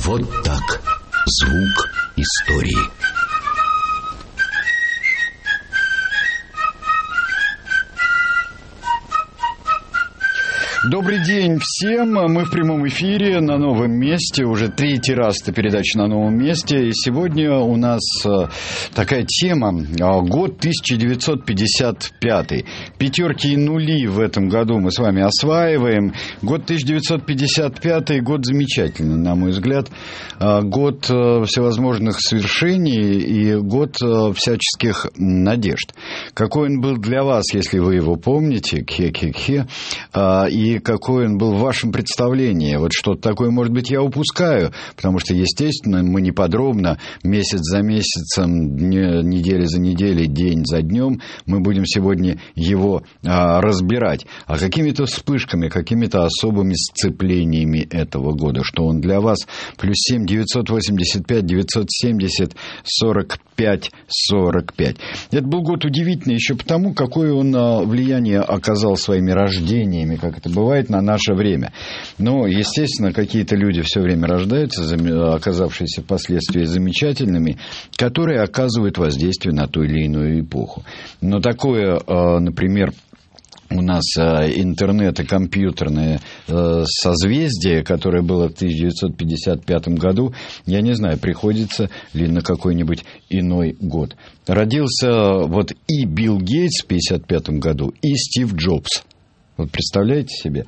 Вот так. Звук истории. Добрый день всем. Мы в прямом эфире на новом месте. Уже третий раз эта передача на новом месте. И сегодня у нас такая тема. Год 1955. Пятерки и нули в этом году мы с вами осваиваем. Год 1955 год замечательный, на мой взгляд. Год всевозможных свершений и год всяческих надежд. Какой он был для вас, если вы его помните? Кхе-кхе-кхе. И какой он был в вашем представлении. Вот что-то такое, может быть, я упускаю, потому что, естественно, мы не подробно, месяц за месяцем, неделя за неделей, день за днем, мы будем сегодня его разбирать. А какими-то вспышками, какими-то особыми сцеплениями этого года, что он для вас. +7 985 970 45 45. Это был год удивительный еще потому, какое он влияние оказал своими рождениями, как это бывает на наше время. Но, естественно, какие-то люди все время рождаются, оказавшиеся впоследствии замечательными, которые оказывают воздействие на ту или иную эпоху. Но такое, например, у нас интернет и компьютерное созвездие, которое было в 1955 году, я не знаю, приходится ли на какой-нибудь иной год. Родился вот и Билл Гейтс в 1955 году, и Стив Джобс. Вот представляете себе?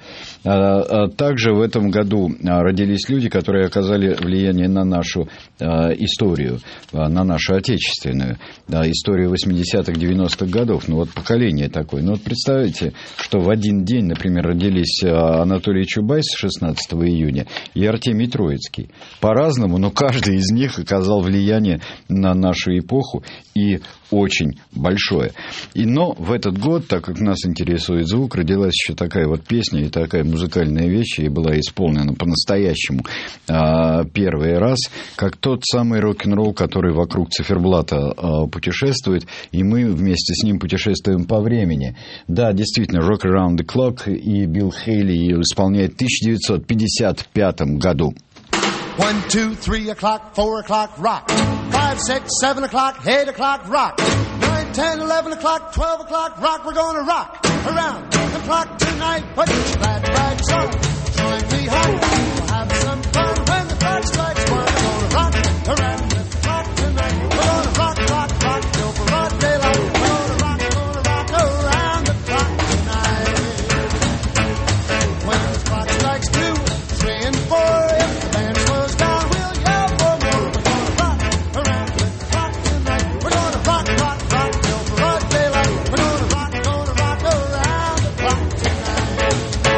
Также в этом году родились люди, которые оказали влияние на нашу историю, на нашу отечественную историю 80-х, 90-х годов. Ну вот поколение такое. Ну вот представьте, что в один день, например, родились Анатолий Чубайс 16 июня и Артемий Троицкий. По-разному, но каждый из них оказал влияние на нашу эпоху и очень большое. Но в этот год, так как нас интересует звук, родилась еще такая вот песня и такая музыкальная вещь, и была исполнена по-настоящему первый раз, как тот самый рок-н-ролл, который вокруг циферблата путешествует, и мы вместе с ним путешествуем по времени. Да, действительно, Rock Around the Clock, и Билл Хейли исполняет в 1955 году. 1, 2, 3 o'clock, 4 o'clock, rock. 5, 6, 7 o'clock, 8 o'clock, rock. 9, 10, 11 o'clock, 12 o'clock, rock. We're gonna rock around the clock tonight. Put your glad rags on, join me home. We'll have some fun when the clock strikes 1. We're gonna rock around the clock tonight. We're gonna rock, rock, rock till broad daylight. We're gonna rock around the clock tonight. When the clock strikes 2, 3 and 4, if the band slows down, we'll yell for more. We're gonna rock around the clock tonight. We're gonna rock, rock, rock till broad daylight. We're gonna rock around the clock tonight.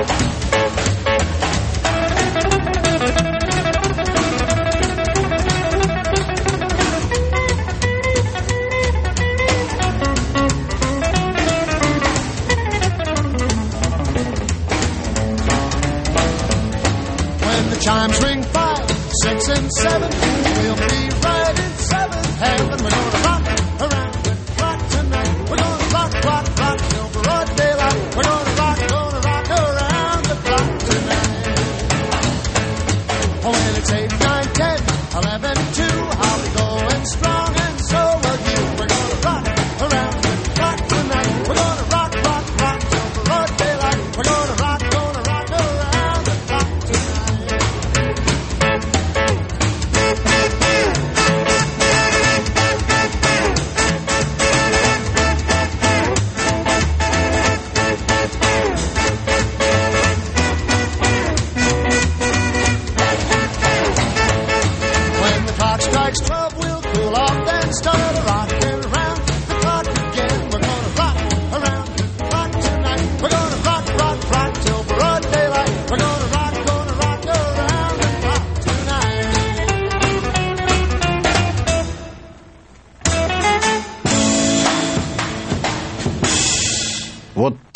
When the chimes ring 5, 6 and 7, we'll be right in 7th heaven. We're gonna rock around the clock tonight. We're gonna rock, rock, rock till broad daylight. We're gonna rock around the clock tonight. Oh, when it's 8, 9, 10, 11, 2, I'll be going strong and so will you. We're gonna rock around the clock tonight. We're gonna rock, rock, rock till broad daylight. We're gonna rock around the clock tonight.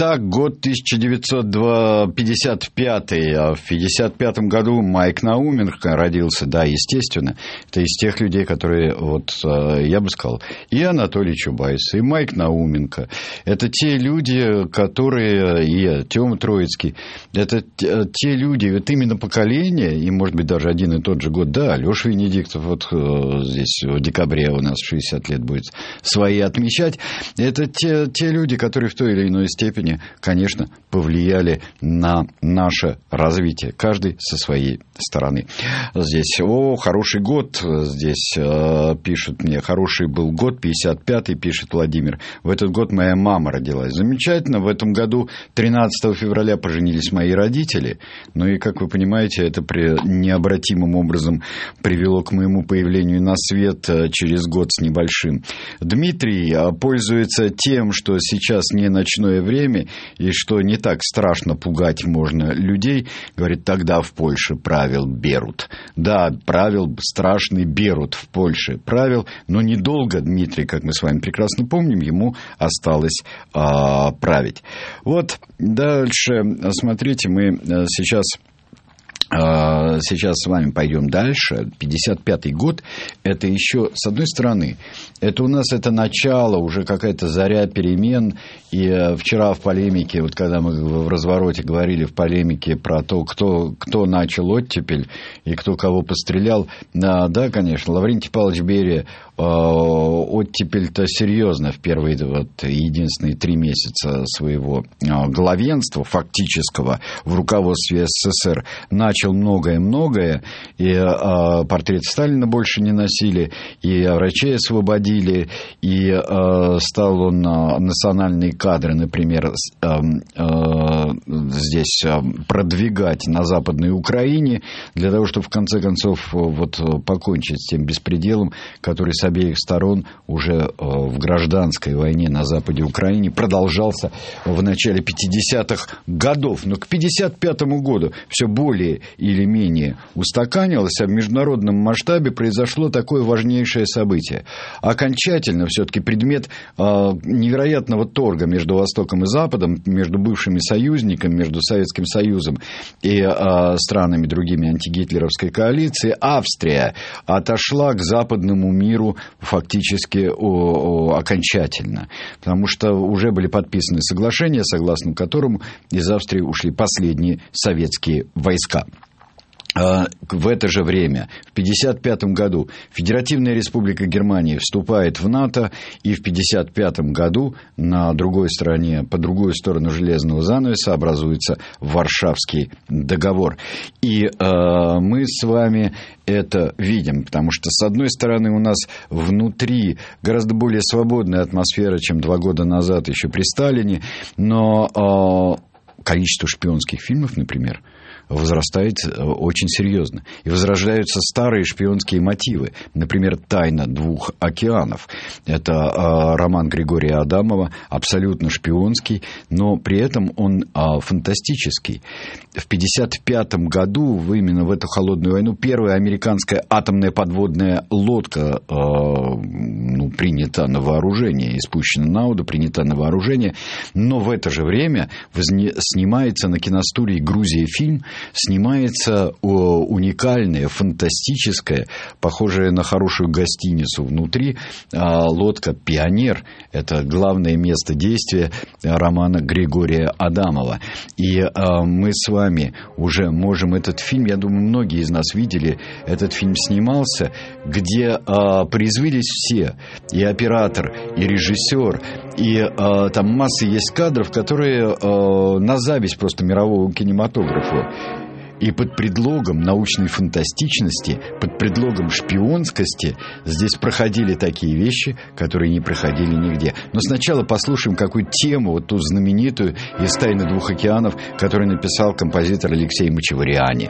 Итак, год 1955. В 1955 году Майк Науменко родился, да, естественно. Это из тех людей, которые, вот, я бы сказал, и Анатолий Чубайс, и Майк Науменко. Это те люди, которые, и Тёма Троицкий, это те люди, вот именно поколение, и, может быть, даже один и тот же год, да, Лёша Венедиктов, вот здесь в декабре у нас 60 лет будет свои отмечать. Это те люди, которые в той или иной степени, конечно, повлияли на наше развитие, каждый со своей стороны. Здесь, хороший год, здесь пишут мне, хороший был год, 55-й, пишет Владимир. В этот год моя мама родилась. Замечательно, в этом году 13 февраля поженились мои родители, ну и, как вы понимаете, это необратимым образом привело к моему появлению на свет через год с небольшим. Дмитрий пользуется тем, что сейчас не ночное время и что не так страшно пугать можно людей. Говорит, тогда в Польше правил Берут. Да, правил страшный Берут в Польше. Правил, но недолго, Дмитрий, как мы с вами прекрасно помним, ему осталось править. Вот дальше, смотрите, мы сейчас с вами пойдем дальше. 55-й год, это еще, с одной стороны, это у нас это начало, уже какая-то заря перемен. И вчера в полемике, вот когда мы в развороте говорили в полемике про то, кто начал оттепель и кто кого пострелял, да, конечно, Лаврентий Павлович Берия оттепель-то серьезно в первые единственные 3 месяца своего главенства фактического в руководстве СССР начал многое-многое, и портрет Сталина больше не носили, и врачей освободили, и стал он национальные кадры, например, здесь продвигать на Западной Украине, для того, чтобы в конце концов вот покончить с тем беспределом, который с обеих сторон уже в гражданской войне на западе Украины продолжался в начале 50-х годов. Но к 55-му году все более или менее устаканилось, а в международном масштабе произошло такое важнейшее событие. Окончательно все-таки предмет невероятного торга между Востоком и Западом, между бывшими союзниками, между Советским Союзом и странами другими антигитлеровской коалиции, Австрия отошла к западному миру фактически окончательно. Потому что уже были подписаны соглашения, согласно которому из Австрии ушли последние советские войска. В это же время, в 1955 году, Федеративная Республика Германия вступает в НАТО, и в 1955 году на другой стороне, по другую сторону железного занавеса образуется Варшавский договор. И мы с вами это видим, потому что, с одной стороны, у нас внутри гораздо более свободная атмосфера, чем 2 года назад еще при Сталине, но количество шпионских фильмов, например, возрастает очень серьезно. И возрождаются старые шпионские мотивы. Например, «Тайна 2 океанов». Это роман Григория Адамова, абсолютно шпионский, но при этом он фантастический. В 1955 году, именно в эту холодную войну, первая американская атомная подводная лодка принята на вооружение, испущена на воду, принята на вооружение. Но в это же время снимается на киностудии «Грузия» фильм, снимается уникальная, фантастическая, похожая на хорошую гостиницу внутри, лодка «Пионер». Это главное место действия романа Григория Адамова. И мы с вами уже можем этот фильм, я думаю, многие из нас видели, этот фильм снимался, где произвелись все, и оператор, и режиссер, и там масса есть кадров, которые на зависть просто мирового кинематографа. И под предлогом научной фантастичности, под предлогом шпионскости здесь проходили такие вещи, которые не проходили нигде. Но сначала послушаем какую тему, вот ту знаменитую из «Тайны 2 океанов», которую написал композитор Алексей Мачавариани.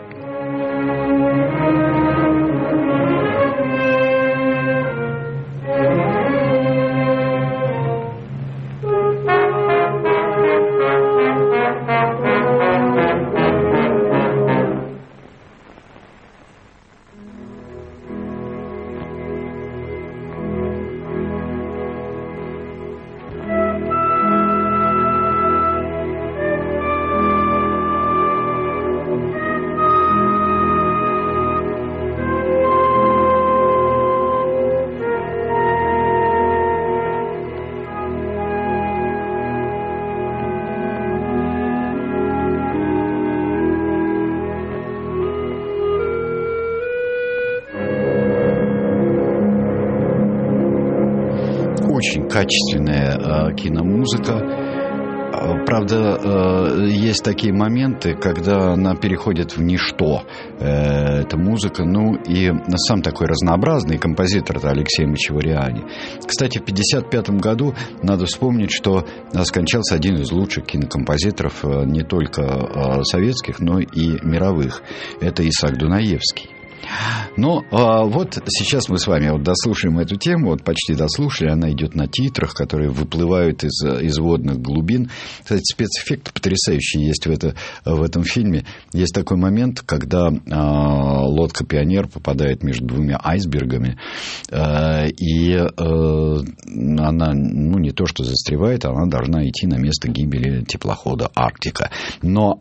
очень качественная киномузыка. Правда, есть такие моменты, когда она переходит в ничто, эта музыка. Ну, и сам такой разнообразный композитор-то Алексей Мачевариани. Кстати, в 1955 году надо вспомнить, что скончался один из лучших кинокомпозиторов не только советских, но и мировых. Это Исаак Дунаевский. Но вот сейчас мы с вами вот дослушаем эту тему, вот почти дослушали, она идет на титрах, которые выплывают из водных глубин. Кстати, спецэффекты потрясающие есть в этом фильме. Есть такой момент, когда лодка «Пионер» попадает между двумя айсбергами, и она, ну, не то что застревает, она должна идти на место гибели теплохода «Арктика». Но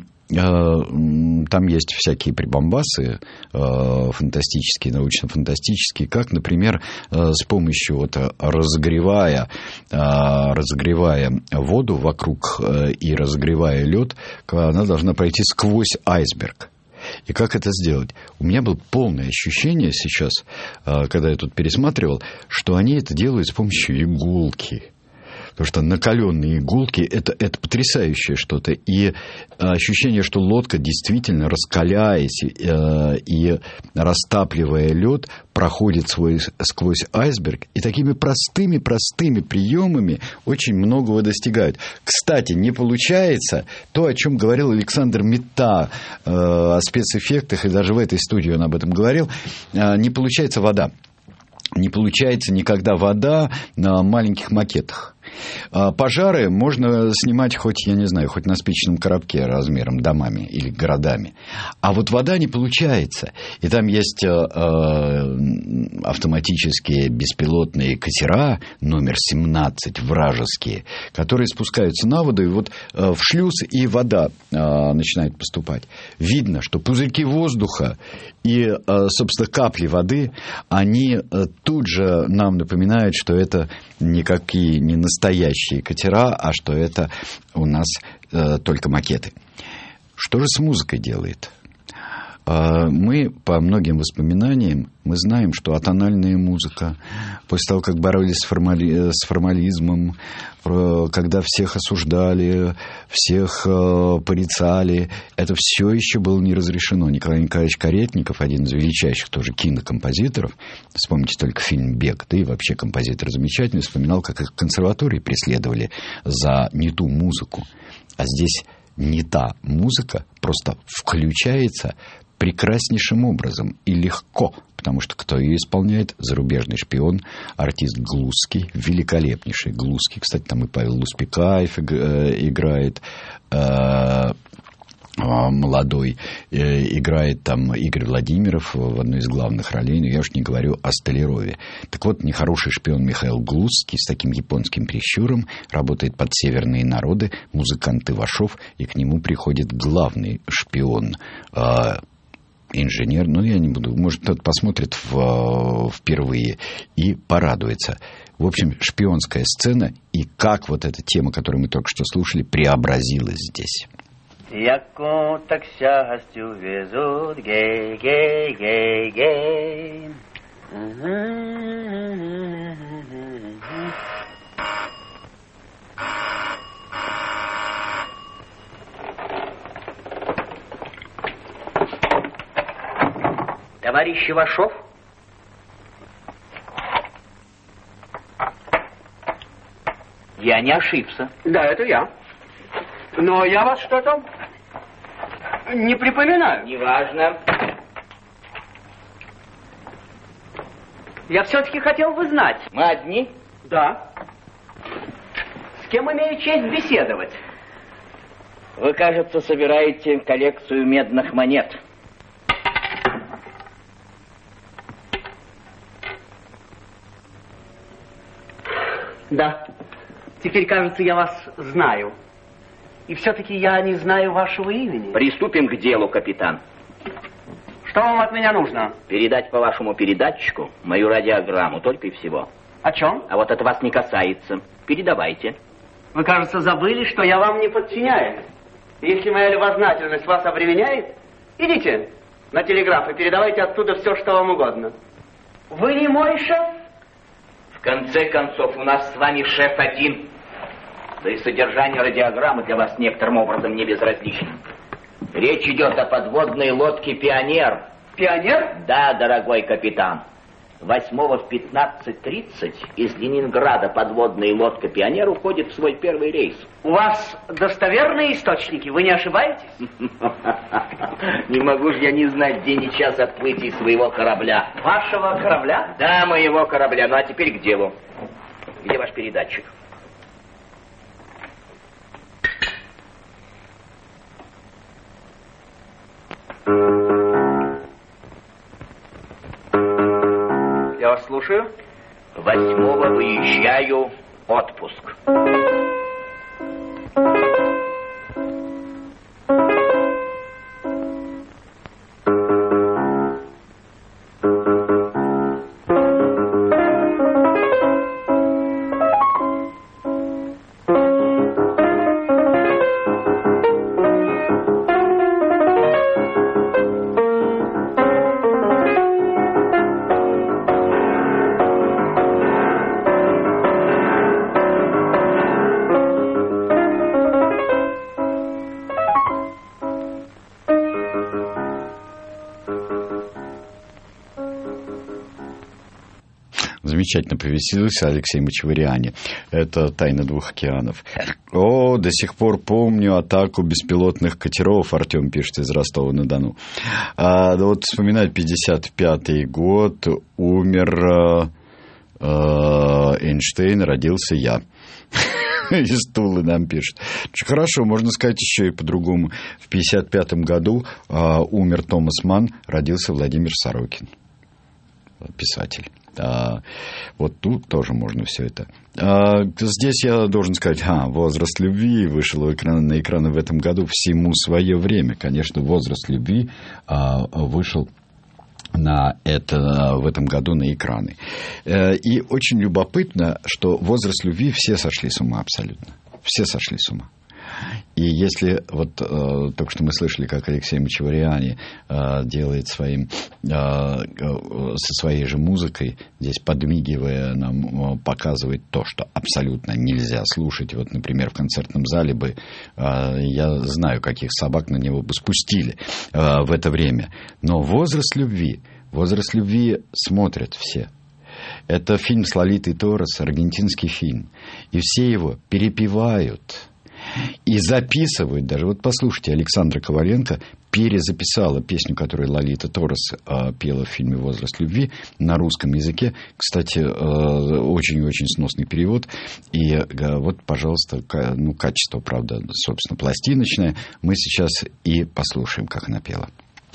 там есть всякие прибамбасы фантастические, научно-фантастические, как, например, с помощью вот, разогревая воду вокруг и разогревая лед, она должна пройти сквозь айсберг. И как это сделать? У меня было полное ощущение сейчас, когда я тут пересматривал, что они это делают с помощью иголки. Потому что накаленные иголки это потрясающее что-то. И ощущение, что лодка действительно, раскаляясь и растапливая лед, проходит сквозь айсберг. И такими простыми приемами очень многого достигают. Кстати, не получается то, о чем говорил Александр Митта о спецэффектах, и даже в этой студии он об этом говорил, не получается вода. Не получается никогда вода на маленьких макетах. Пожары можно снимать хоть, я не знаю, хоть на спичечном коробке размером домами или городами. А вот вода не получается. И там есть автоматические беспилотные катера номер 17 вражеские, которые спускаются на воду, и вот в шлюз и вода начинает поступать. Видно, что пузырьки воздуха и, собственно, капли воды, они тут же нам напоминают, что это никакие не настоящие катера, а что это у нас только макеты. Что же с музыкой делает? Мы, по многим воспоминаниям, мы знаем, что атональная музыка, после того, как боролись с формализмом, когда всех осуждали, всех порицали, это все еще было не разрешено. Николай Николаевич Каретников, один из величайших тоже кинокомпозиторов, вспомните только фильм «Бег», да и вообще композитор замечательный, вспоминал, как их в консерватории преследовали за не ту музыку. А здесь не та музыка просто включается прекраснейшим образом и легко, потому что кто ее исполняет? Зарубежный шпион, артист Глузский, великолепнейший Глузский. Кстати, там и Павел Луспекаев играет, молодой, играет там Игорь Владимиров в одной из главных ролей, но я уж не говорю о Столярове. Так вот, нехороший шпион Михаил Глузский с таким японским прищуром работает под северные народы, музыкант Ивашов, и к нему приходит главный шпион, инженер, ну, я не буду, может, кто-то посмотрит впервые и порадуется. В общем, шпионская сцена, и как вот эта тема, которую мы только что слушали, преобразилась здесь. Яку так счастью везут, гей, гей, гей, гей. Товарищ Ивашов? Я не ошибся. Да, это я. Но я вас что-то не припоминаю. Неважно. Я все-таки хотел бы знать. Мы одни? Да. С кем имею честь беседовать? Вы, кажется, собираете коллекцию медных монет. Да. Теперь, кажется, я вас знаю. И все-таки я не знаю вашего имени. Приступим к делу, капитан. Что вам от меня нужно? Передать по вашему передатчику мою радиограмму, только и всего. О чем? А вот это вас не касается. Передавайте. Вы, кажется, забыли, что я вам не подчиняюсь. Если моя любознательность вас обременяет, идите на телеграф и передавайте оттуда все, что вам угодно. Вы не мой шеф? В конце концов, у нас с вами шеф один. Да и содержание радиограммы для вас некоторым образом не безразлично. Речь идет о подводной лодке «Пионер». Пионер? Да, дорогой капитан. 8-го в 15:30 из Ленинграда подводная лодка «Пионер» уходит в свой первый рейс. У вас достоверные источники, вы не ошибаетесь? Не могу же я не знать день и час отплытия своего корабля. Вашего корабля? Да, моего корабля. Ну а теперь к делу. Где ваш передатчик? Я вас слушаю. 8-го выезжаю отпуск. Замечательно повеселился Алексей Мачевариани. Это «Тайна двух океанов». О, до сих пор помню атаку беспилотных катеров, Артем пишет из Ростова-на-Дону. Вот вспоминать 55-й год, умер Эйнштейн, родился я. Из Тулы нам пишет. Хорошо, можно сказать еще и по-другому. В 55-м году умер Томас Манн, родился Владимир Сорокин, писатель. Вот тут тоже можно все это. Здесь я должен сказать, «Возраст любви» вышел на экраны в этом году. Всему свое время. Конечно, «Возраст любви» вышел в этом году на экраны. И очень любопытно, что «Возраст любви» все сошли с ума абсолютно. Все сошли с ума. И если вот только что мы слышали, как Алексей Мачевариани делает со своей же музыкой, здесь подмигивая нам, показывает то, что абсолютно нельзя слушать. Вот, например, в концертном зале бы, я знаю, каких собак на него бы спустили в это время. Но «Возраст любви» смотрят все. Это фильм с Лолитой Торрес, аргентинский фильм. И все его перепевают и записывают. Даже вот послушайте, Александра Коваленко перезаписала песню, которую Лолита Торрес пела в фильме «Возраст любви» на русском языке. Кстати, очень-очень сносный перевод. И вот, пожалуйста, качество, правда, собственно, пластиночное. Мы сейчас и послушаем, как она пела.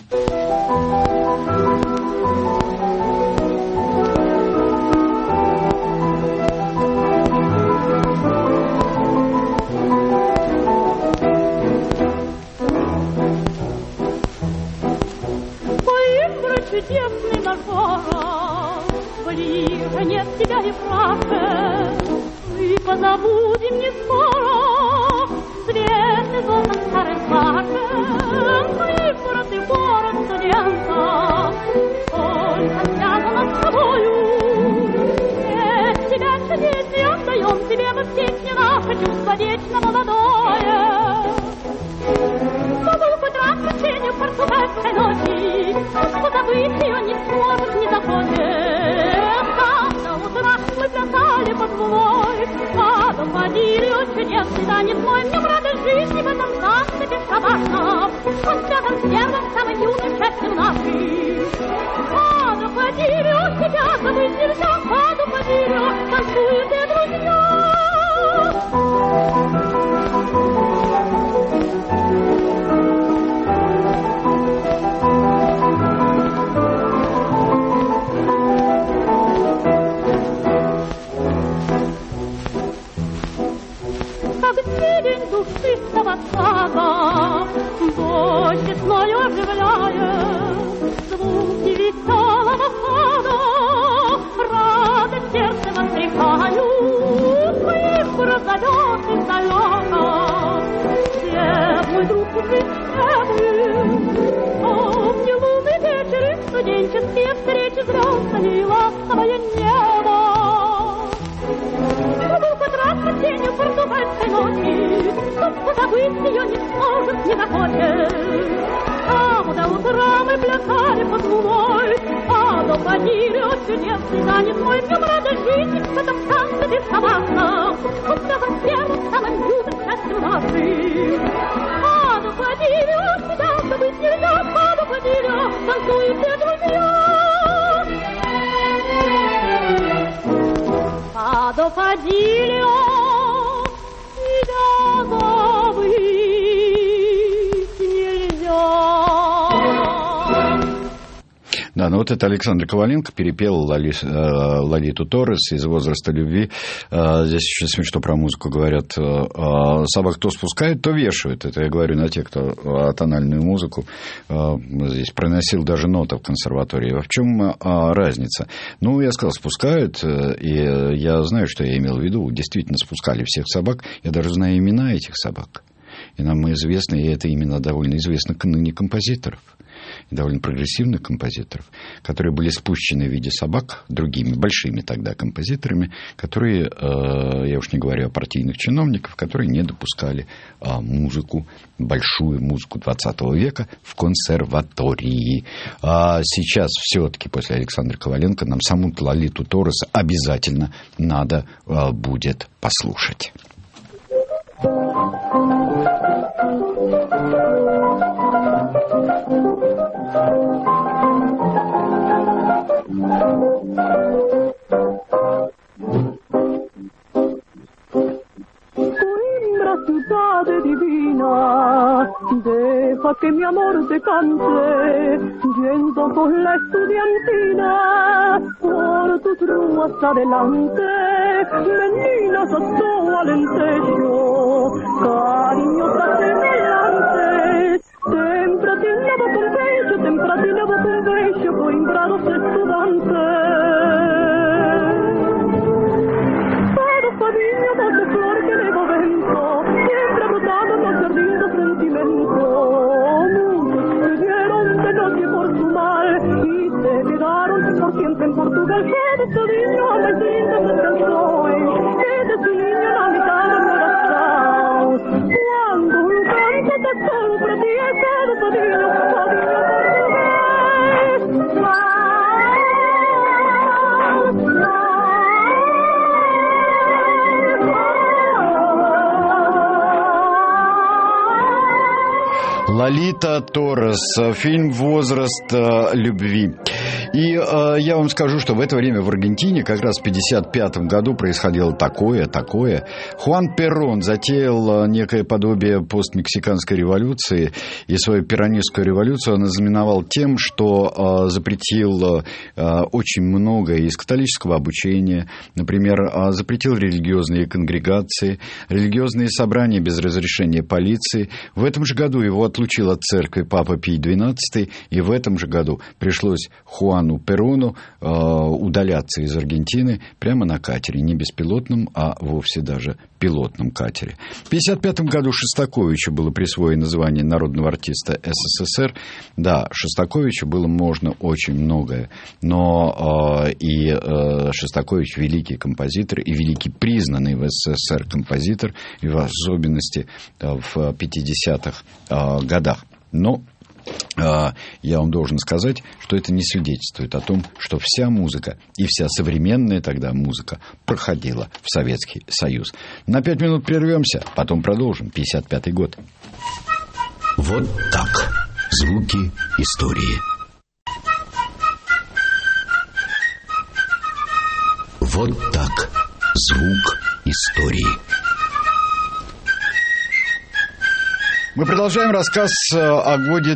Чудесный наш город, ближе нет тебя и правда, мы позабудем не скоро свет и золотом старой славы. Мы город и город студента, только связано с тобою. Без тебя чудес не отдаем тебе мы все наше чувство вечно молодое. Тобой хоть раз в течение португальской ночи, позабыть ее не сможешь, не захочешь. Как до утра мы плясали под луной, а доходили от чудесный танец мой. Мне в радость жизни в этом танце бесшабашном, он связан с первым, самым юным счастьем нашим. А доходили от тебя, забыть нельзя, а доходили, танцуют и друзья. Душистого сада, дождь весной оживляет звуки веселого хода, радость сердце воскресаю, искру зовет издалека. Где мой друг укрепленный, помни лунный вечер и студенческие встречи, звездами и ласковое небо. под тенью португальской ночи, только забыть ее не сможет, не захочет. Там до утра мы плясали под луной, а до Падирио чудесный танец мой. В нем рада жить, в этом танце бесноватно, будто во первом самом юном счастье нашим. А до Падирио всегда забыть нельзя, а до Падирио танцуют все друзья. А до Падирио тебя забыть нельзя. Да, ну вот это Александр Коваленко перепел Лолиту Торрес из «Возраста любви». Здесь еще смешно про музыку говорят. Собак то спускают, то вешают. Это я говорю на тех, кто тональную музыку здесь проносил даже ноты в консерватории. В чем разница? Ну, я сказал, спускают, и я знаю, что я имел в виду. Действительно, спускали всех собак. Я даже знаю имена этих собак. И нам известно, и это именно довольно известно ныне композиторов. Довольно прогрессивных композиторов, которые были спущены в виде собак другими большими тогда композиторами, которые, я уж не говорю о партийных чиновниках, которые не допускали музыку, большую музыку 20 века в консерватории. А сейчас все-таки после Александра Коваленко нам саму Лолиту Торрес обязательно надо будет послушать. Ciudad divina, deja que mi amor te cante, yendo con la estudiantina, por tus ruas adelante, meninas a tu alentejo, cariñosa semejantes, tempratinado con bello, coimbrados estudiantes. Padillas de flor que levo dentro, siempre brotado en los jardines sentimentos. Muchos se dieron de noche por su mal y se quedaron por siempre en Portugal. Que de su niño a las lindas se cansó, que de su niño a la mitad de nuevas caos. Cuando un canto te sobra ti es el padillo, padillo portugués. Лолита Торрес, фильм «Возраст любви». И я вам скажу, что в это время в Аргентине как раз в 1955 году происходило такое. Хуан Перон затеял некое подобие постмексиканской революции, и свою перонистскую революцию он ознаменовал тем, что запретил очень многое из католического обучения. Например, запретил религиозные конгрегации, религиозные собрания без разрешения полиции. В этом же году его отлучил от церкви Папа Пий XII, и в этом же году пришлось Хуану Перону удаляться из Аргентины прямо на катере, не беспилотном, а вовсе даже пилотном катере. В 1955 году Шостаковичу было присвоено звание народного артиста СССР. Да, Шостаковичу было можно очень многое, но и Шостакович великий композитор и великий признанный в СССР композитор, и в особенности в 50-х годах. Но я вам должен сказать, что это не свидетельствует о том, что вся музыка и вся современная тогда музыка проходила в Советский Союз. На 5 минут прервемся, потом продолжим. 1955 год. Вот так. Звуки истории. Вот так. Звук истории. Мы продолжаем рассказ о годе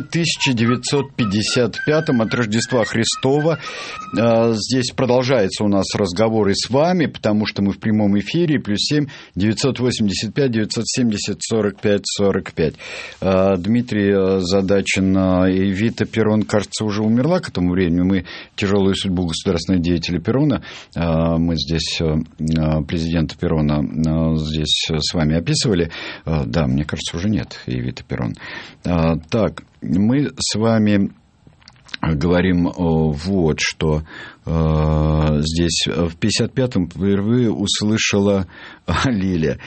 1955 от Рождества Христова. Здесь продолжается у нас разговор и с вами, потому что мы в прямом эфире. +7 985 970 45 45. Дмитрий Задачин и Эвита Перрон, кажется, уже умерла к этому времени. Мы тяжелую судьбу государственного деятеля Перрона, мы здесь президента Перрона здесь с вами описывали. Да, мне кажется, уже нет Эвита Перрон. Так, мы с вами говорим вот, что здесь в 55-м впервые услышала Лиля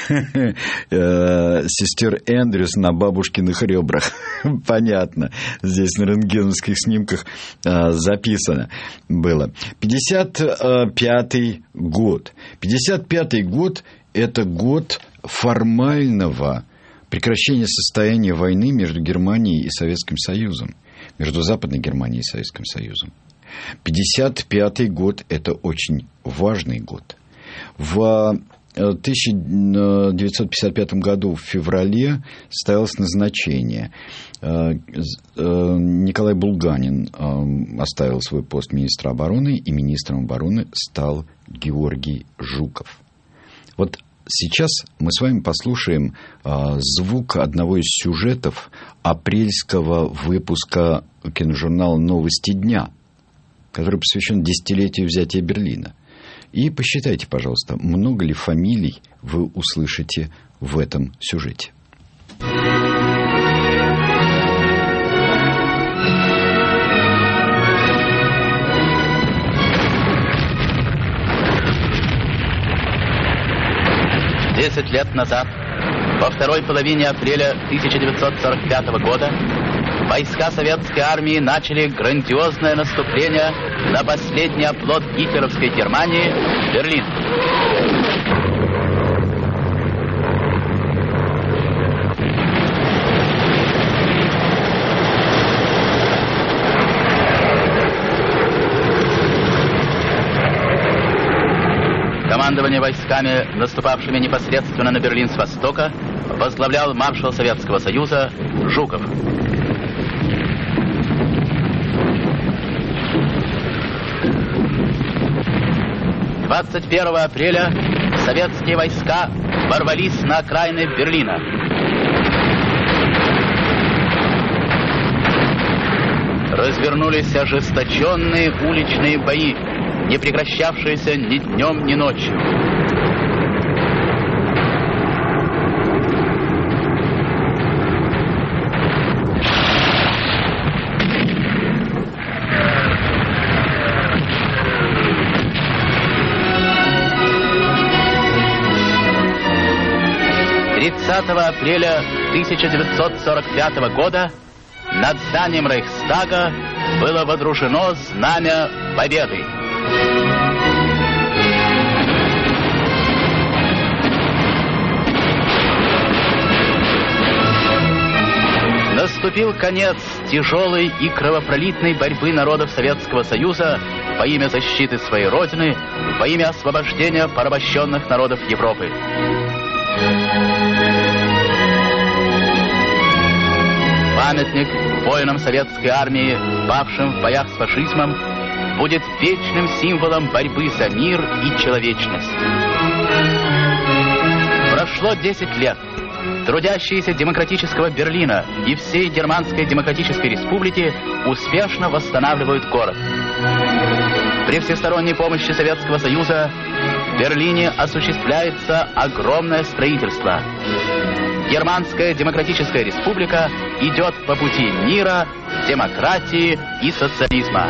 сестер Эндрюс на бабушкиных ребрах. Понятно, здесь на рентгеновских снимках записано было. 55-й год. 55-й год – это год формального прекращения состояния войны между Германией и Советским Союзом. Между Западной Германией и Советским Союзом. 1955 год – это очень важный год. В 1955 году в феврале состоялось назначение. Николай Булганин оставил свой пост министра обороны, и министром обороны стал Георгий Жуков. Вот сейчас мы с вами послушаем звук одного из сюжетов апрельского выпуска киножурнала «Новости дня», который посвящен десятилетию взятия Берлина. И посчитайте, пожалуйста, много ли фамилий вы услышите в этом сюжете. 10 лет назад, во второй половине апреля 1945 года, войска советской армии начали грандиозное наступление на последний оплот гитлеровской Германии – Берлин. Командование войсками, наступавшими непосредственно на Берлин с востока, возглавлял маршал Советского Союза Жуков. «21 апреля советские войска ворвались на окраины Берлина. Развернулись ожесточенные уличные бои, не прекращавшиеся ни днем, ни ночью. Апреля 1945 года над зданием Рейхстага было водружено знамя Победы. Наступил конец тяжелой и кровопролитной борьбы народов Советского Союза во имя защиты своей Родины, во имя освобождения порабощенных народов Европы. Памятник воинам советской армии, павшим в боях с фашизмом, будет вечным символом борьбы за мир и человечность. Прошло 10 лет. Трудящиеся демократического Берлина и всей Германской Демократической Республики успешно восстанавливают город. При всесторонней помощи Советского Союза в Берлине осуществляется огромное строительство. Германская Демократическая Республика идет по пути мира, демократии и социализма.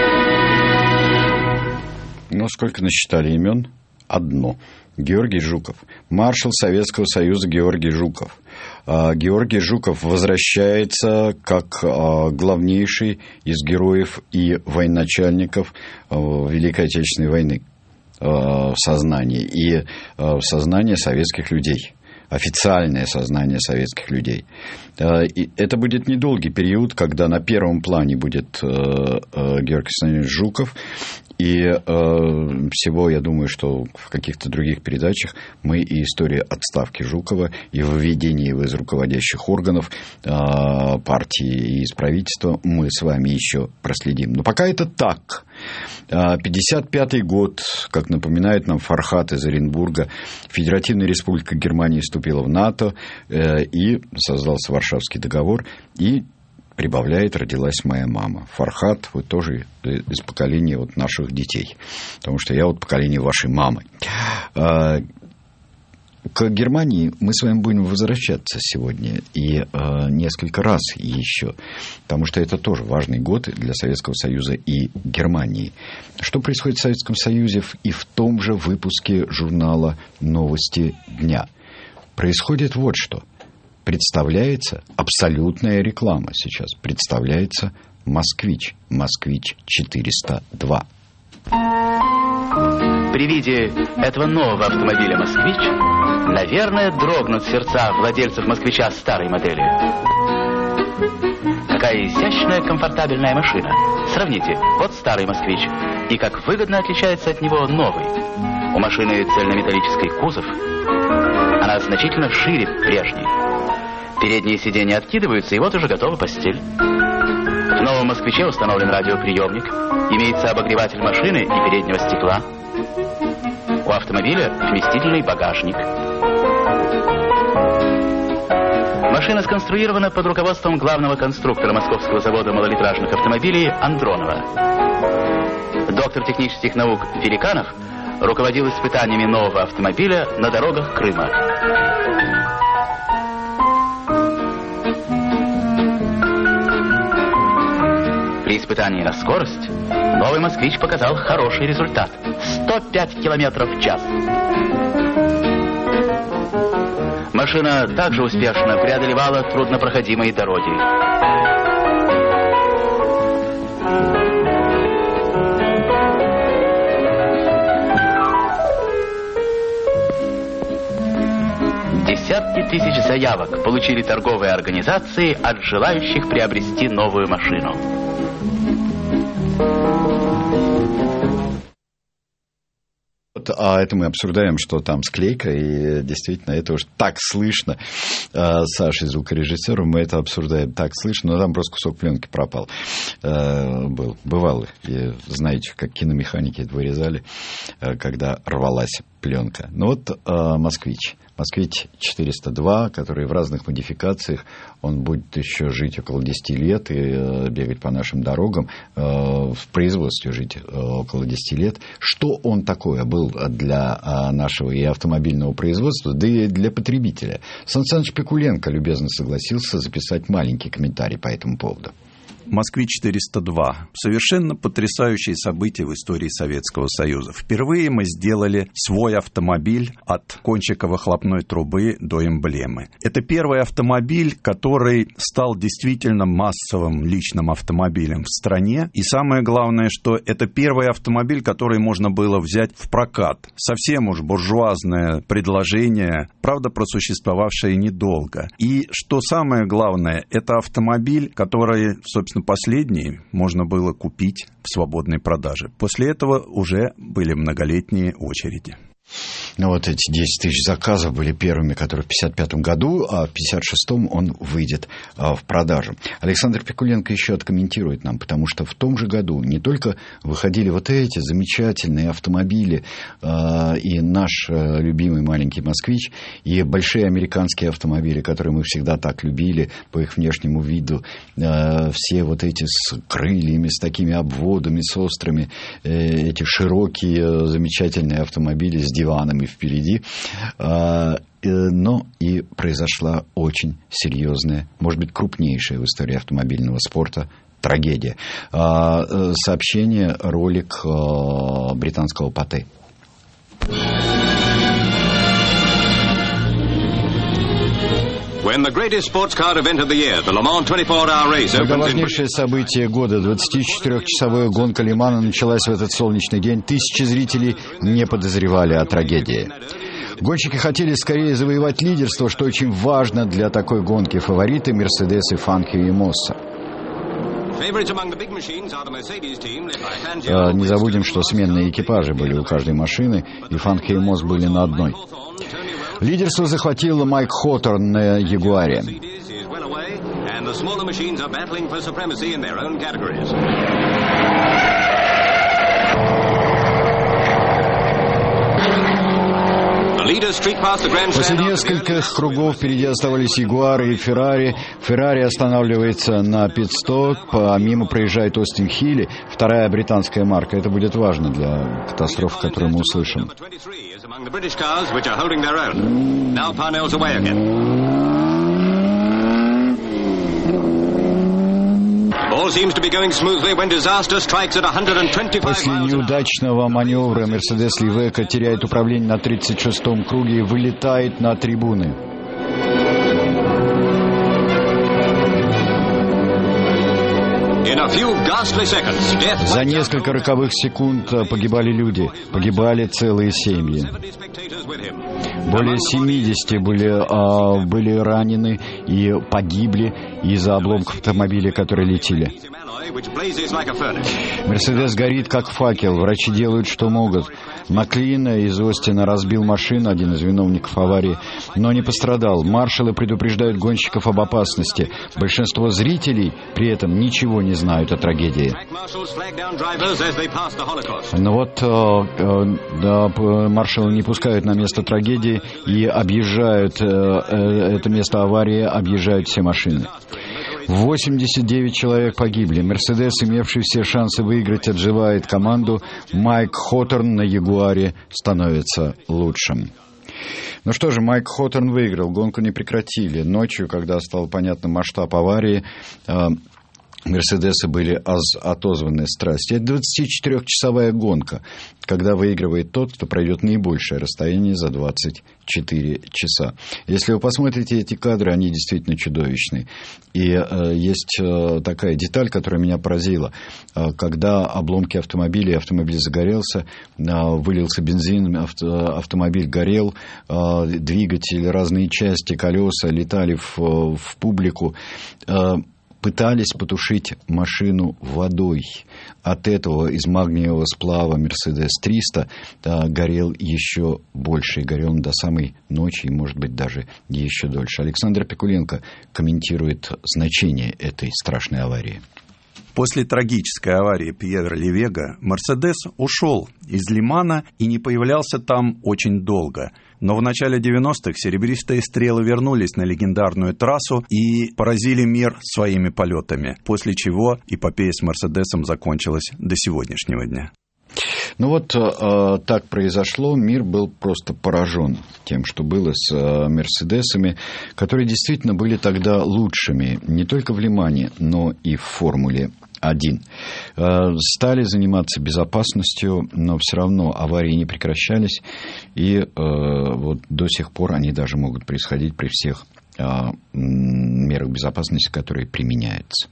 Ну, сколько насчитали имен? Одно. Георгий Жуков. Маршал Советского Союза Георгий Жуков. Георгий Жуков возвращается как главнейший из героев и военачальников Великой Отечественной войны в сознании. И в сознании советских людей. Официальное сознание советских людей. И это будет недолгий период, когда на первом плане будет Георгий Александрович Жуков. И всего, я думаю, что в каких-то других передачах мы и историю отставки Жукова, и выведение его из руководящих органов партии и из правительства мы с вами еще проследим. Но пока это так. 55-й год, как напоминает нам Фархат из Оренбурга, Федеративная Республика Германии вступила в НАТО и создался Варшавский договор, и прибавляет, родилась моя мама. Фархат, вы тоже из поколения вот наших детей. Потому что я вот поколение вашей мамы. к Германии мы с вами будем возвращаться сегодня и несколько раз еще, потому что это тоже важный год для Советского Союза и Германии. Что происходит в Советском Союзе и в том же выпуске журнала «Новости дня»? Происходит вот что. Представляется абсолютная реклама сейчас. Представляется «Москвич». «Москвич-402». При виде этого нового автомобиля «Москвич», наверное, дрогнут сердца владельцев «Москвича» старой модели. Какая изящная, комфортабельная машина. Сравните, вот старый «Москвич», и как выгодно отличается от него новый. У машины цельнометаллический кузов. Она значительно шире прежней. Передние сиденья откидываются, и вот уже готова постель. В новом «Москвиче» установлен радиоприемник, имеется обогреватель машины и переднего стекла. У автомобиля вместительный багажник. Машина сконструирована под руководством главного конструктора Московского завода малолитражных автомобилей Андронова. Доктор технических наук Великанов руководил испытаниями нового автомобиля на дорогах Крыма. При испытании на скорость новый «Москвич» показал хороший результат – 105 км в час. Машина также успешно преодолевала труднопроходимые дороги. Десятки тысяч заявок получили торговые организации от желающих приобрести новую машину. А это мы обсуждаем, что там склейка, и действительно это уж так слышно. Саша, звукорежиссер, мы это обсуждаем так слышно, но там просто кусок пленки пропал. Бывало. И знаете, как киномеханики это вырезали, когда рвалась пленка. Ну вот «Москвич». «Москвич-402», который в разных модификациях, он будет еще жить около 10 лет и бегать по нашим дорогам, в производстве жить около 10 лет. Что он такое был для нашего и автомобильного производства, да и для потребителя? Сан Саныч Пикуленко любезно согласился записать маленький комментарий по этому поводу. «Москвич-402» – совершенно потрясающее событие в истории Советского Союза. Впервые мы сделали свой автомобиль от кончика выхлопной трубы до эмблемы. Это первый автомобиль, который стал действительно массовым личным автомобилем в стране. И самое главное, что это первый автомобиль, который можно было взять в прокат. Совсем уж буржуазное предложение, правда, просуществовавшее недолго. И что самое главное, это автомобиль, который, собственно, последний можно было купить в свободной продаже. После этого уже были многолетние очереди. Ну, вот эти 10 тысяч заказов были первыми, которые в 1955 году, а в 1956 он выйдет в продажу. Александр Пикуленко еще откомментирует нам, потому что в том же году не только выходили вот эти замечательные автомобили и наш любимый маленький «Москвич», и большие американские автомобили, которые мы всегда так любили по их внешнему виду, все вот эти с крыльями, с такими обводами, с острыми, эти широкие замечательные автомобили с диванами впереди. Но и произошла очень серьезная, может быть, крупнейшая в истории автомобильного спорта трагедия. Сообщение, ролик британского Патэ. Важнейшее событие года, 24-часовая гонка Ле-Мана началась в этот солнечный день. Тысячи зрителей не подозревали о трагедии. Гонщики хотели скорее завоевать лидерство, что очень важно для такой гонки. Фавориты Мерседес и Фангио и Мосса. Не забудем, что сменные экипажи были у каждой машины, и Фангио и Мосс были на одной. Лидерство захватил Майк Хоторн на Ягуаре. После нескольких кругов впереди оставались Ягуары и Феррари. Феррари останавливается на пит-стоп, а мимо проезжает Остин Хилли, вторая британская марка. Это будет важно для катастрофы, которую мы услышим. Among the British cars, which are holding their own. Now Parnell's away again. All seems to be going smoothly when disaster strikes at 125 После неудачного маневра Мерседес Ливека теряет управление на 36-м круге и вылетает на трибуны. За несколько роковых секунд погибали люди, погибали целые семьи. Более 70 были ранены и погибли из-за обломков автомобиля, которые летели. Мерседес горит, как факел. Врачи делают, что могут. Маклин из Остина разбил машину, один из виновников аварии, но не пострадал. Маршалы предупреждают гонщиков об опасности. Большинство зрителей при этом ничего не знают о трагедии. Но вот маршалы не пускают на место трагедии и объезжают это место аварии, объезжают все машины. 89 человек погибли. Мерседес, имевший все шансы выиграть, отживает команду. Майк Хоторн на Ягуаре становится лучшим. Ну что же, Майк Хоторн выиграл. Гонку не прекратили. Ночью, когда стал понятен масштаб аварии, Мерседесы были отозваны с трассы. Это 24-часовая гонка, когда выигрывает тот, кто пройдет наибольшее расстояние за 24 часа. Если вы посмотрите эти кадры, они действительно чудовищны. И есть такая деталь, которая меня поразила. Когда обломки автомобиля, автомобиль загорелся, вылился бензин, автомобиль горел, двигатель, разные части, колеса летали в публику, пытались потушить машину водой. От этого из магниевого сплава Мерседес-300 горел еще больше. И горел он до самой ночи, и, может быть, даже еще дольше. Александр Пикуленко комментирует значение этой страшной аварии. После трагической аварии Пьера Ливега Мерседес ушел из Лимана и не появлялся там очень долго. Но в начале 90-х серебристые стрелы вернулись на легендарную трассу и поразили мир своими полетами, после чего эпопея с Мерседесом закончилась до сегодняшнего дня. Ну вот так произошло. Мир был просто поражен тем, что было с Мерседесами, которые действительно были тогда лучшими не только в Лимане, но и в Формуле 1. Стали заниматься безопасностью, но все равно аварии не прекращались, и вот до сих пор они даже могут происходить при всех мерах безопасности, которые применяются.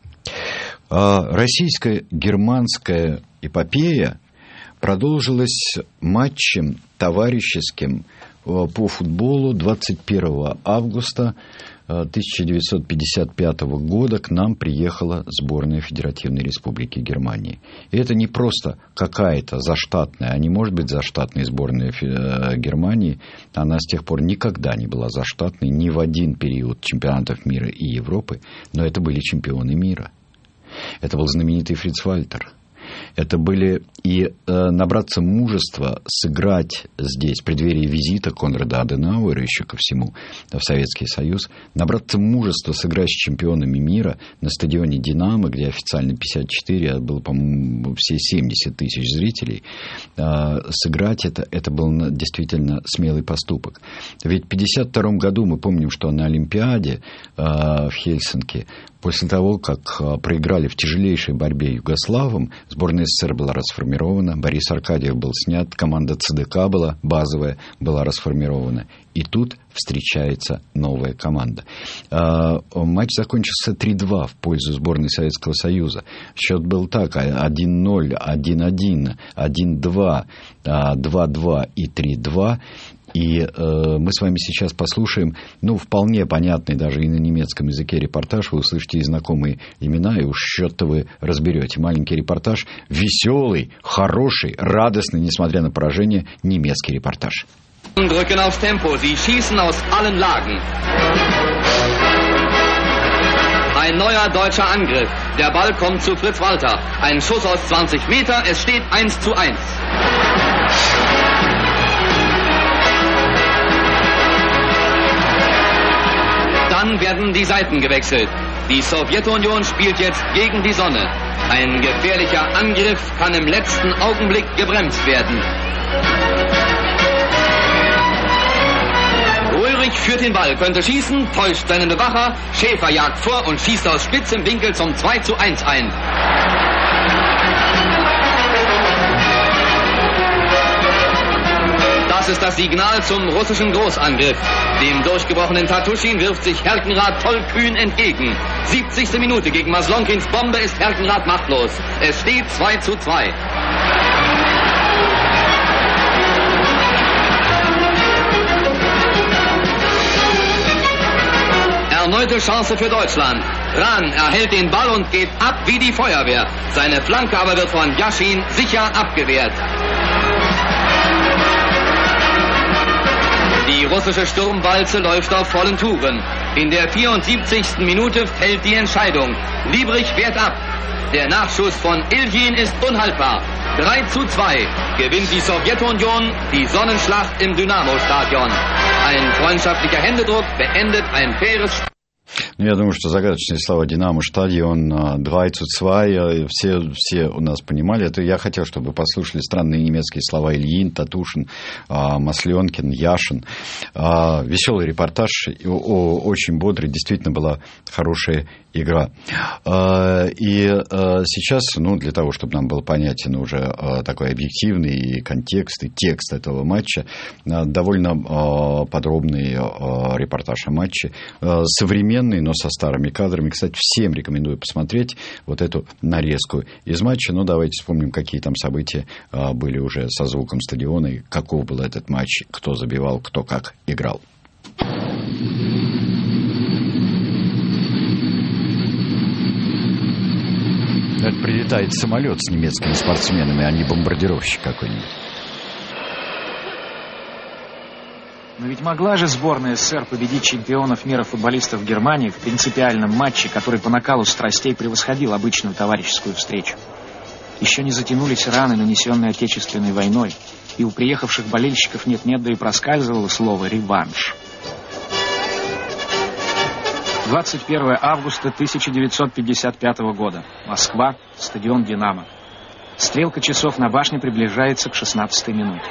Российско-германская эпопея продолжилась матчем товарищеским по футболу 21 августа 1955 года к нам приехала сборная Федеративной Республики Германии. И это не просто какая-то заштатная, а не может быть заштатной сборная Германии. Она с тех пор никогда не была заштатной ни в один период чемпионатов мира и Европы, но это были чемпионы мира. Это был знаменитый Фриц Вальтер. Это были и набраться мужества сыграть здесь, в преддверии визита Конрада Аденауэра еще ко всему в Советский Союз, набраться мужества сыграть с чемпионами мира на стадионе «Динамо», где официально 54, а было, по-моему, все 70 тысяч зрителей, сыграть это был действительно смелый поступок. Ведь в 1952 году мы помним, что на Олимпиаде в Хельсинки, после того, как проиграли в тяжелейшей борьбе югославам, сборная СССР была расформирована, Борис Аркадьев был снят, команда ЦДК была базовая, была расформирована. И тут встречается новая команда. Матч закончился 3-2 в пользу сборной Советского Союза. Счет был так: 1-0, 1-1, 1-2, 2-2 и 3-2. И мы с вами сейчас послушаем, вполне понятный даже и на немецком языке репортаж. Вы услышите и знакомые имена, и уж счет-то вы разберете. Маленький репортаж, веселый, хороший, радостный, несмотря на поражение, немецкий репортаж. Drücken aufs Tempo, sie schießen aus allen Lagen. Ein neuer deutscher Angriff. Der Ball kommt zu Fritz Walter. Ein Schuss aus 20 Meter, es steht 1:1. Dann werden die Seiten gewechselt. Die Sowjetunion spielt jetzt gegen die Sonne. Ein gefährlicher Angriff kann im letzten Augenblick gebremst werden. Schumanek führt den Ball, könnte schießen, täuscht seinen Bewacher. Schäfer jagt vor und schießt aus spitzem Winkel zum 2:1 ein. Das ist das Signal zum russischen Großangriff. Dem durchgebrochenen Tatuschin wirft sich Herkenrath tollkühn entgegen. 70. Minute gegen Maslonkins Bombe ist Herkenrath machtlos. Es steht 2:2. Erneute Chance für Deutschland. Rahn erhält den Ball und geht ab wie die Feuerwehr. Seine Flanke aber wird von Jaschin sicher abgewehrt. Die russische Sturmwalze läuft auf vollen Touren. In der 74. Minute fällt die Entscheidung. Liebrich wehrt ab. Der Nachschuss von Iljin ist unhaltbar. 3:2 gewinnt die Sowjetunion die Sonnenschlacht im Dynamo-Stadion. Ein freundschaftlicher Händedruck beendet ein faires Spiel. Я думаю, что загадочные слова «Динамо», «Стадион», 2:2, все у нас понимали. Это я хотел, чтобы вы послушали странные немецкие слова Ильин, Татушин, Масленкин, Яшин. Веселый репортаж, очень бодрый, действительно была хорошая игра. И сейчас, для того, чтобы нам был понятен уже такой объективный контекст и текст этого матча, довольно подробный репортаж о матче, современный, но со старыми кадрами. Кстати, всем рекомендую посмотреть вот эту нарезку из матча. Давайте вспомним, какие там события были уже со звуком стадиона, и каков был этот матч, кто забивал, кто как играл. Это прилетает самолет с немецкими спортсменами, а не бомбардировщик какой-нибудь. Но ведь могла же сборная СССР победить чемпионов мира футболистов Германии в принципиальном матче, который по накалу страстей превосходил обычную товарищескую встречу. Еще не затянулись раны, нанесенные Отечественной войной, и у приехавших болельщиков нет-нет, да и проскальзывало слово «реванш». 21 августа 1955 года. Москва, стадион «Динамо». Стрелка часов на башне приближается к 16-й минуте.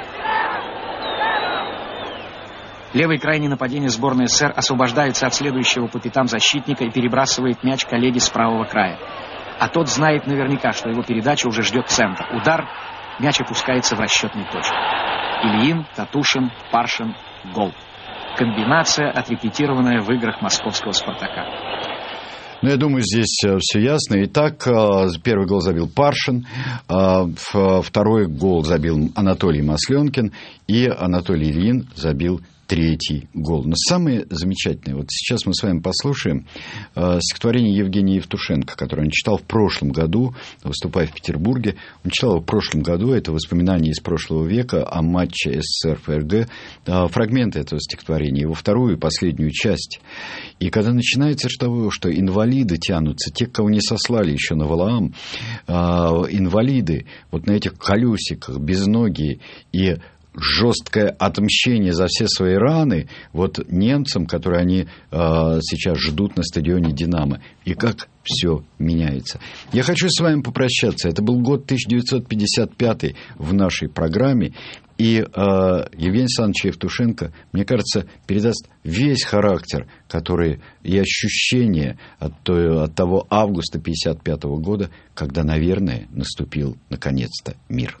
Левый крайний нападение сборной СССР освобождается от следующего по пятам защитника и перебрасывает мяч коллеге с правого края. А тот знает наверняка, что его передача уже ждет центр. Удар, мяч опускается в расчетную точку. Ильин, Татушин, Паршин, гол. Комбинация, отрепетированная в играх московского «Спартака». Я думаю, здесь все ясно. Итак, первый гол забил Паршин, второй гол забил Анатолий Масленкин, и Анатолий Ильин забил третий гол. Но самое замечательное, вот сейчас мы с вами послушаем стихотворение Евгения Евтушенко, которое он читал в прошлом году, выступая в Петербурге. Он читал его в прошлом году, это воспоминания из прошлого века о матче СССР-ФРГ, фрагменты этого стихотворения, его вторую и последнюю часть. И когда начинается с того, что инвалиды тянутся, те, кого не сослали еще на Валаам, инвалиды вот на этих колесиках, безногие, и жесткое отмщение за все свои раны вот немцам, которые они сейчас ждут на стадионе «Динамо». И как все меняется. Я хочу с вами попрощаться. Это был год 1955 в нашей программе. И Евгений Александрович Евтушенко, мне кажется, передаст весь характер, который и ощущение от того августа 1955 года, когда, наверное, наступил наконец-то мир.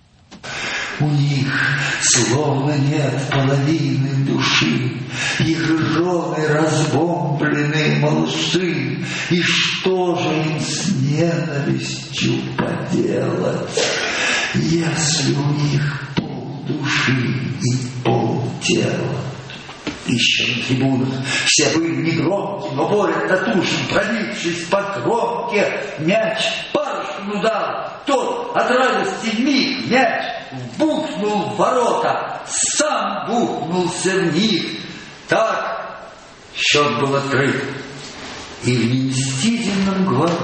У них словно нет половины души, их жены разбомбленные малыши, и что же им с ненавистью поделать, если у них полдуши и полтела? Еще на трибунах все были негромкие, но Боря Татушин, пробившись по кромке, мяч Паршину дал. Тот от радости миг мяч бухнул в ворота, сам бухнулся в них. Так счет был открыт, и в невместительном гвалте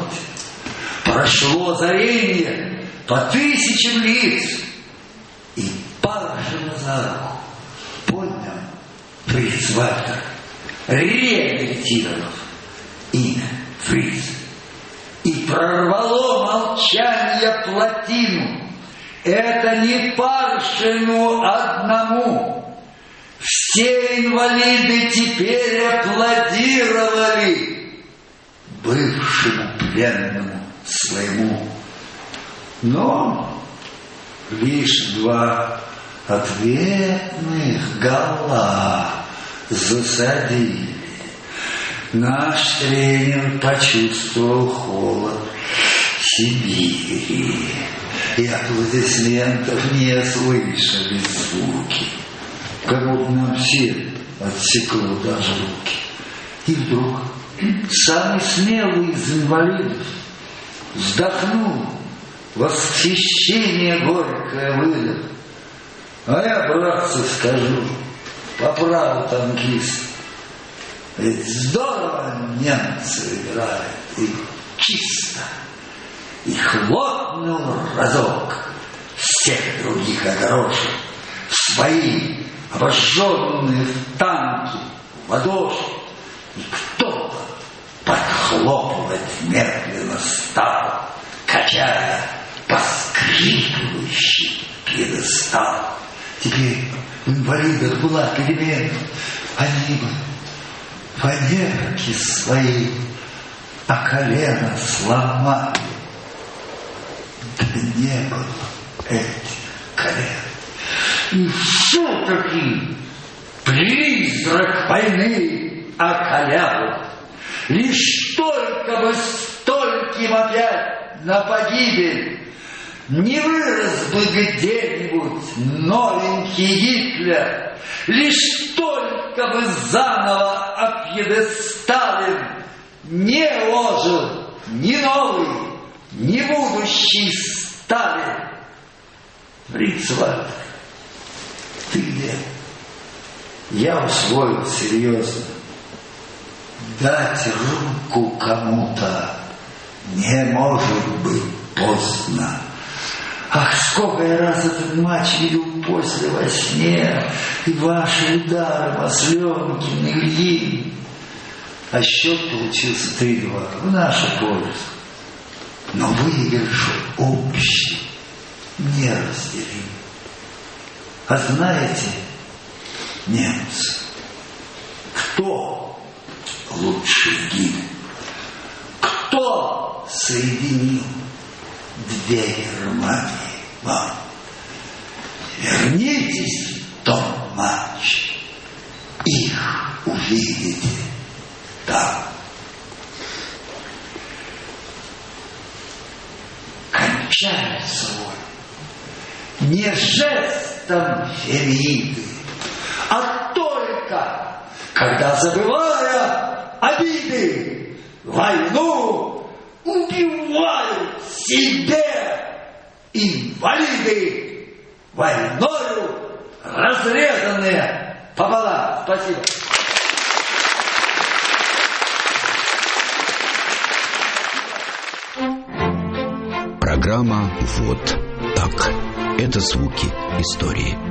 прошло озарение по тысячам лиц, и Паршина за руку поднял Фриц Вальтер, реабилитировав имя Фриц. И прорвало молчание плотину. Это не Паршину одному. Все инвалиды теперь аплодировали бывшему пленному своему. Но лишь 2 ответных гола засадили. Наш тренер почувствовал холод Сибири, и аплодисментов не слышали звуки, как будто нам всем отсекло даже руки. И вдруг самый смелый из инвалидов вздохнул, восхищение горькое выдох. А я, братцы, скажу, по праву танкист, ведь здорово немцы играют, и чисто. И хлопнул разок, всех других огорошек, свои, обожженные в танки, в ладоши. И кто-то подхлопывать медленно стал, качая поскрипывающий пьедестал. Теперь в инвалидах была перемена. Они бы фанерки свои о колено сломали. Да не было этих колен. И все-таки призрак войны окалял. Лишь только бы стольким опять на погибель не вырос бы где-нибудь новенький Гитлер, лишь только бы заново о пьедестале не ложил ни новый, ни будущий Сталин. Фриц Вальтер, ты где? Я усвоил серьезно. Дать руку кому-то не может быть поздно. Ах, сколько я раз этот матч видел после во сне, и ваши удары, Масленкин, Ильин. А счет получился 3-2 в нашу пользу. Но выигрыш общий, неразделим. А знаете, немцы, кто лучший гимн? Кто соединил 2 Германии вам? Вернитесь в тот матч, их увидите там. Кончается он не жестом Фемиды, а только когда, забывая обиды, войну убивают себе инвалиды, войною разрезанные пополам. Спасибо. Программа «Вот так». Это звуки истории.